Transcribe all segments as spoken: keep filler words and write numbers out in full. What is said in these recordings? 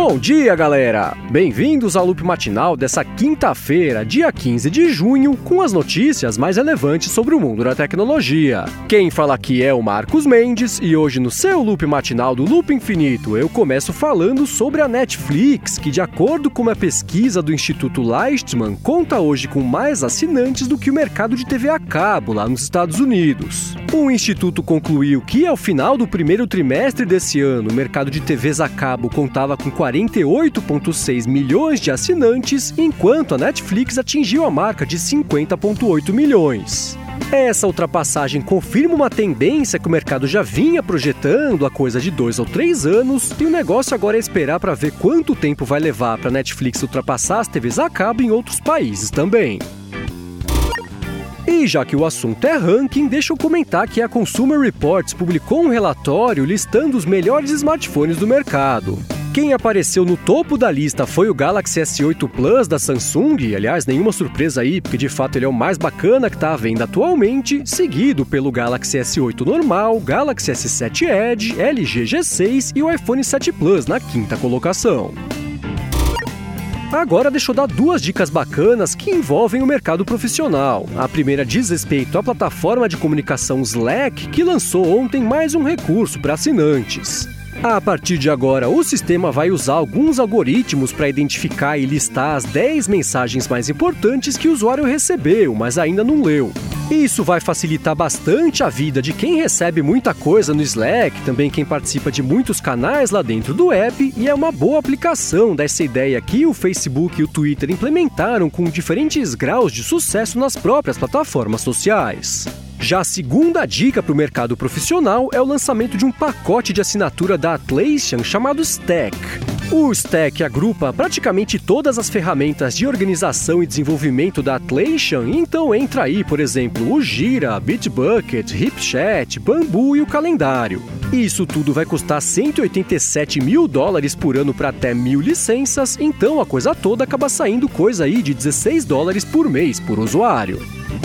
Bom dia, galera! Bem-vindos ao Loop Matinal dessa quinta-feira, dia quinze de junho, com as notícias mais relevantes sobre o mundo da tecnologia. Quem fala aqui é o Marcos Mendes e hoje no seu Loop Matinal do Loop Infinito eu começo falando sobre a Netflix, que de acordo com uma pesquisa do Instituto Leistman, conta hoje com mais assinantes do que o mercado de T V a cabo lá nos Estados Unidos. O Instituto concluiu que ao final do primeiro trimestre desse ano, o mercado de T Vs a cabo contava com quarenta e oito vírgula seis milhões de assinantes, enquanto a Netflix atingiu a marca de cinquenta vírgula oito milhões. Essa ultrapassagem confirma uma tendência que o mercado já vinha projetando há coisa de dois ou três anos, e o negócio agora é esperar para ver quanto tempo vai levar para a Netflix ultrapassar as T Vs a cabo em outros países também. E já que o assunto é ranking, deixa eu comentar que a Consumer Reports publicou um relatório listando os melhores smartphones do mercado. Quem apareceu no topo da lista foi o Galaxy S oito Plus da Samsung, aliás, nenhuma surpresa aí, porque de fato ele é o mais bacana que está à venda atualmente, seguido pelo Galaxy S oito normal, Galaxy S sete Edge, L G G seis e o iPhone sete Plus na quinta colocação. Agora deixa eu dar duas dicas bacanas que envolvem o mercado profissional. A primeira diz respeito à plataforma de comunicação Slack, que lançou ontem mais um recurso para assinantes. A partir de agora, o sistema vai usar alguns algoritmos para identificar e listar as dez mensagens mais importantes que o usuário recebeu, mas ainda não leu. Isso vai facilitar bastante a vida de quem recebe muita coisa no Slack, também quem participa de muitos canais lá dentro do app, e é uma boa aplicação dessa ideia que o Facebook e o Twitter implementaram com diferentes graus de sucesso nas próprias plataformas sociais. Já a segunda dica para o mercado profissional é o lançamento de um pacote de assinatura da Atlassian chamado Stack. O Stack agrupa praticamente todas as ferramentas de organização e desenvolvimento da Atlassian, então entra aí, por exemplo, o Jira, Bitbucket, HipChat, Bamboo e o calendário. Isso tudo vai custar cento e oitenta e sete mil dólares por ano para até mil licenças, então a coisa toda acaba saindo coisa aí de dezesseis dólares por mês por usuário.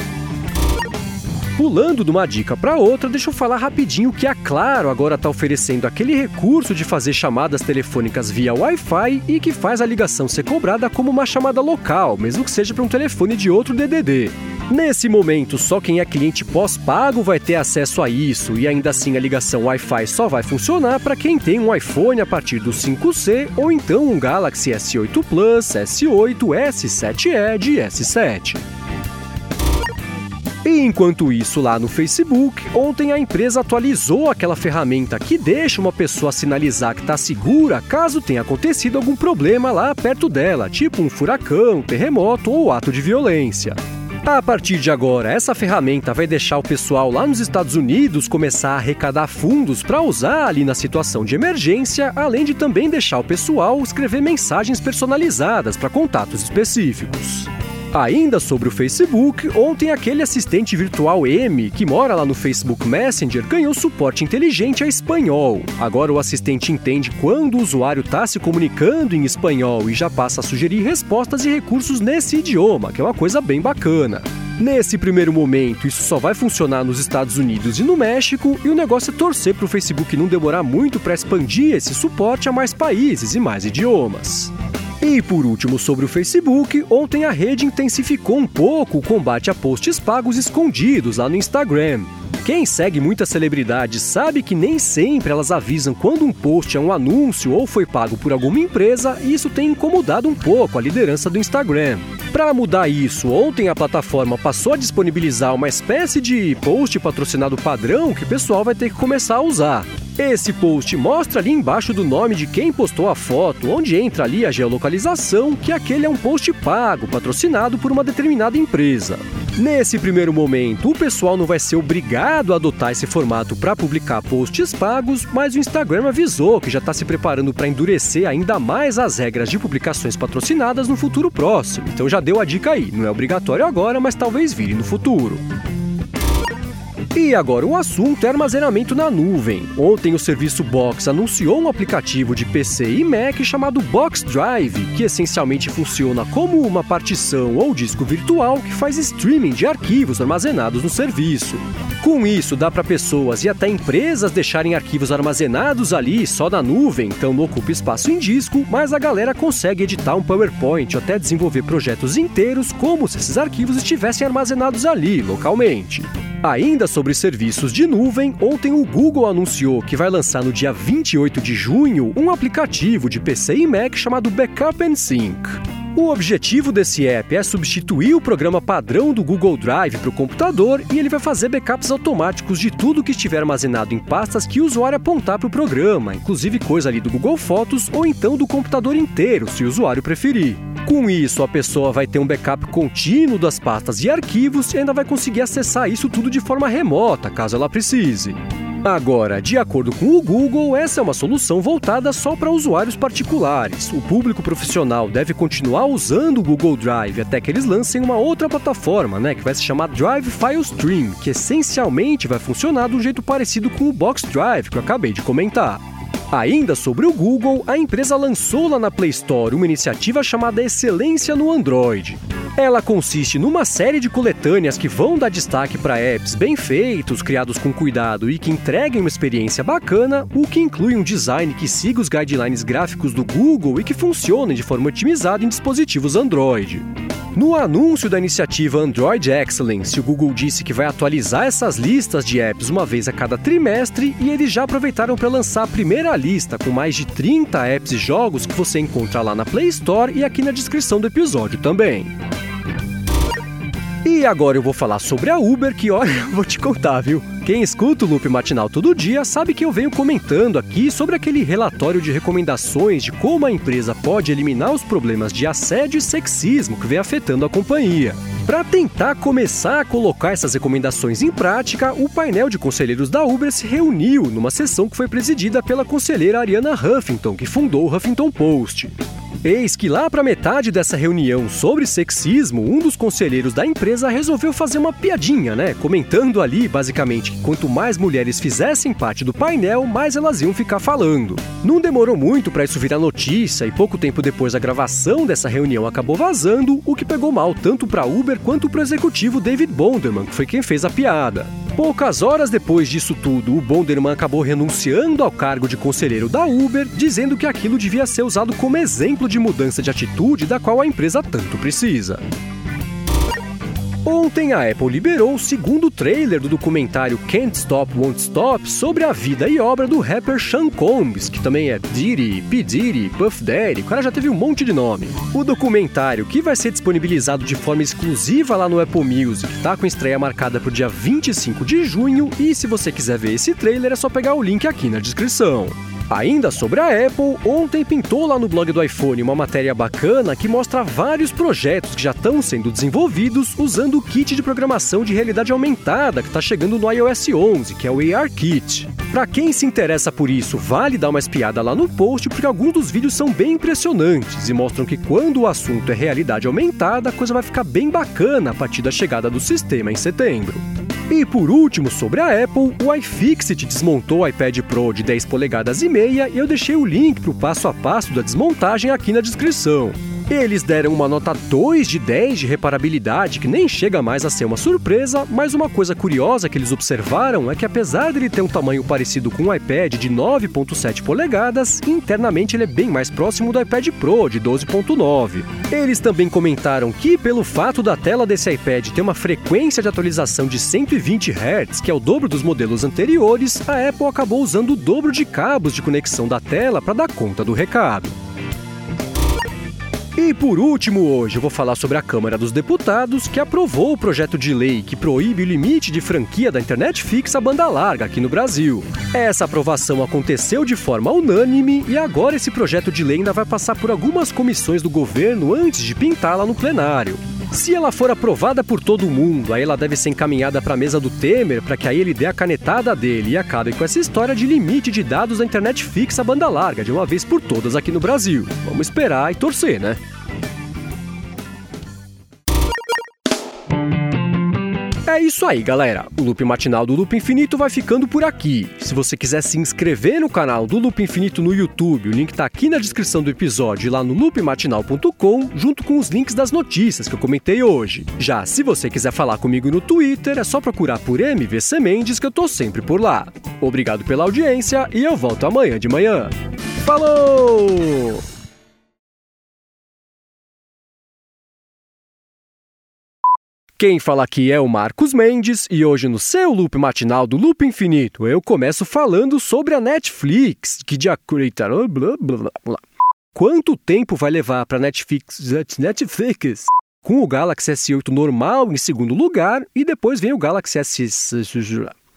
Pulando de uma dica para outra, deixa eu falar rapidinho que a Claro agora está oferecendo aquele recurso de fazer chamadas telefônicas via Wi-Fi e que faz a ligação ser cobrada como uma chamada local, mesmo que seja para um telefone de outro D D D. Nesse momento, só quem é cliente pós-pago vai ter acesso a isso, e ainda assim a ligação Wi-Fi só vai funcionar para quem tem um iPhone a partir do cinco C ou então um Galaxy S oito Plus, S oito, S sete Edge e S sete. E enquanto isso, lá no Facebook, ontem a empresa atualizou aquela ferramenta que deixa uma pessoa sinalizar que está segura caso tenha acontecido algum problema lá perto dela, tipo um furacão, terremoto ou ato de violência. A partir de agora, essa ferramenta vai deixar o pessoal lá nos Estados Unidos começar a arrecadar fundos para usar ali na situação de emergência, além de também deixar o pessoal escrever mensagens personalizadas para contatos específicos. Ainda sobre o Facebook, ontem aquele assistente virtual M, que mora lá no Facebook Messenger, ganhou suporte inteligente a espanhol. Agora o assistente entende quando o usuário está se comunicando em espanhol e já passa a sugerir respostas e recursos nesse idioma, que é uma coisa bem bacana. Nesse primeiro momento, isso só vai funcionar nos Estados Unidos e no México, e o negócio é torcer para o Facebook não demorar muito para expandir esse suporte a mais países e mais idiomas. E por último, sobre o Facebook, ontem a rede intensificou um pouco o combate a posts pagos escondidos lá no Instagram. Quem segue muitas celebridades sabe que nem sempre elas avisam quando um post é um anúncio ou foi pago por alguma empresa, e isso tem incomodado um pouco a liderança do Instagram. Para mudar isso, ontem a plataforma passou a disponibilizar uma espécie de post patrocinado padrão que o pessoal vai ter que começar a usar. Esse post mostra ali embaixo do nome de quem postou a foto, onde entra ali a geolocalização, que aquele é um post pago, patrocinado por uma determinada empresa. Nesse primeiro momento, o pessoal não vai ser obrigado a adotar esse formato para publicar posts pagos, mas o Instagram avisou que já está se preparando para endurecer ainda mais as regras de publicações patrocinadas no futuro próximo. Então já deu a dica aí, não é obrigatório agora, mas talvez vire no futuro. E agora o assunto é armazenamento na nuvem. Ontem o serviço Box anunciou um aplicativo de P C e Mac chamado Box Drive, que essencialmente funciona como uma partição ou disco virtual que faz streaming de arquivos armazenados no serviço. Com isso, dá para pessoas e até empresas deixarem arquivos armazenados ali só na nuvem, então não ocupa espaço em disco, mas a galera consegue editar um PowerPoint ou até desenvolver projetos inteiros como se esses arquivos estivessem armazenados ali, localmente. Ainda sobre serviços de nuvem, ontem o Google anunciou que vai lançar no dia vinte e oito de junho um aplicativo de P C e Mac chamado Backup and Sync. O objetivo desse app é substituir o programa padrão do Google Drive para o computador e ele vai fazer backups automáticos de tudo que estiver armazenado em pastas que o usuário apontar para o programa, inclusive coisa ali do Google Fotos ou então do computador inteiro, se o usuário preferir. Com isso, a pessoa vai ter um backup contínuo das pastas e arquivos e ainda vai conseguir acessar isso tudo de forma remota, caso ela precise. Agora, de acordo com o Google, essa é uma solução voltada só para usuários particulares. O público profissional deve continuar usando o Google Drive até que eles lancem uma outra plataforma, né, que vai se chamar Drive File Stream, que essencialmente vai funcionar de um jeito parecido com o Box Drive, que eu acabei de comentar. Ainda sobre o Google, a empresa lançou lá na Play Store uma iniciativa chamada Excelência no Android. Ela consiste numa série de coletâneas que vão dar destaque para apps bem feitos, criados com cuidado e que entreguem uma experiência bacana, o que inclui um design que siga os guidelines gráficos do Google e que funcione de forma otimizada em dispositivos Android. No anúncio da iniciativa Android Excellence, o Google disse que vai atualizar essas listas de apps uma vez a cada trimestre e eles já aproveitaram para lançar a primeira lista com mais de trinta apps e jogos que você encontra lá na Play Store e aqui na descrição do episódio também. E agora eu vou falar sobre a Uber, que olha, vou te contar, viu? Quem escuta o Loop Matinal todo dia sabe que eu venho comentando aqui sobre aquele relatório de recomendações de como a empresa pode eliminar os problemas de assédio e sexismo que vem afetando a companhia. Para tentar começar a colocar essas recomendações em prática, o painel de conselheiros da Uber se reuniu numa sessão que foi presidida pela conselheira Arianna Huffington, que fundou o Huffington Post. Eis que lá para metade dessa reunião sobre sexismo, um dos conselheiros da empresa resolveu fazer uma piadinha, né? Comentando ali, basicamente, que quanto mais mulheres fizessem parte do painel, mais elas iam ficar falando. Não demorou muito para isso virar notícia e pouco tempo depois a gravação dessa reunião acabou vazando, o que pegou mal tanto para a Uber quanto para o executivo David Bonderman, que foi quem fez a piada. Poucas horas depois disso tudo, o Bonderman acabou renunciando ao cargo de conselheiro da Uber, dizendo que aquilo devia ser usado como exemplo de mudança de atitude da qual a empresa tanto precisa. Ontem a Apple liberou o segundo trailer do documentário Can't Stop, Won't Stop sobre a vida e obra do rapper Sean Combs, que também é Diddy, P. Diddy, Puff Daddy, o cara já teve um monte de nome. O documentário, que vai ser disponibilizado de forma exclusiva lá no Apple Music, tá com estreia marcada para o dia vinte e cinco de junho, e se você quiser ver esse trailer é só pegar o link aqui na descrição. Ainda sobre a Apple, ontem pintou lá no blog do iPhone uma matéria bacana que mostra vários projetos que já estão sendo desenvolvidos usando o kit de programação de realidade aumentada que está chegando no i O S onze, que é o A R Kit. Para quem se interessa por isso, vale dar uma espiada lá no post, porque alguns dos vídeos são bem impressionantes e mostram que quando o assunto é realidade aumentada, a coisa vai ficar bem bacana a partir da chegada do sistema em setembro. E por último, sobre a Apple, o iFixit desmontou o iPad Pro de dez polegadas e meia e eu deixei o link para o passo a passo da desmontagem aqui na descrição. Eles deram uma nota dois de dez de reparabilidade, que nem chega mais a ser uma surpresa, mas uma coisa curiosa que eles observaram é que apesar dele ter um tamanho parecido com um iPad de nove vírgula sete polegadas, internamente ele é bem mais próximo do iPad Pro de doze vírgula nove. Eles também comentaram que, pelo fato da tela desse iPad ter uma frequência de atualização de cento e vinte hertz, que é o dobro dos modelos anteriores, a Apple acabou usando o dobro de cabos de conexão da tela para dar conta do recado. E por último, hoje eu vou falar sobre a Câmara dos Deputados, que aprovou o projeto de lei que proíbe o limite de franquia da internet fixa banda larga aqui no Brasil. Essa aprovação aconteceu de forma unânime e agora esse projeto de lei ainda vai passar por algumas comissões do governo antes de pintar lá no plenário. Se ela for aprovada por todo mundo, aí ela deve ser encaminhada para a mesa do Temer, para que aí ele dê a canetada dele e acabe com essa história de limite de dados da internet fixa banda larga, de uma vez por todas aqui no Brasil. Vamos esperar e torcer, né? É É isso aí, galera. O Loop Matinal do Loop Infinito vai ficando por aqui. Se você quiser se inscrever no canal do Loop Infinito no YouTube, o link tá aqui na descrição do episódio e lá no loop matinal ponto com, junto com os links das notícias que eu comentei hoje. Já se você quiser falar comigo no Twitter, é só procurar por M V C Mendes que eu tô sempre por lá. Obrigado pela audiência e eu volto amanhã de manhã. Falou! Quem fala aqui é o Marcos Mendes e hoje no seu Loop Matinal do Loop Infinito eu começo falando sobre a Netflix, que de acordo... Quanto tempo vai levar para Netflix... Netflix com o Galaxy S oito normal em segundo lugar e depois vem o Galaxy S...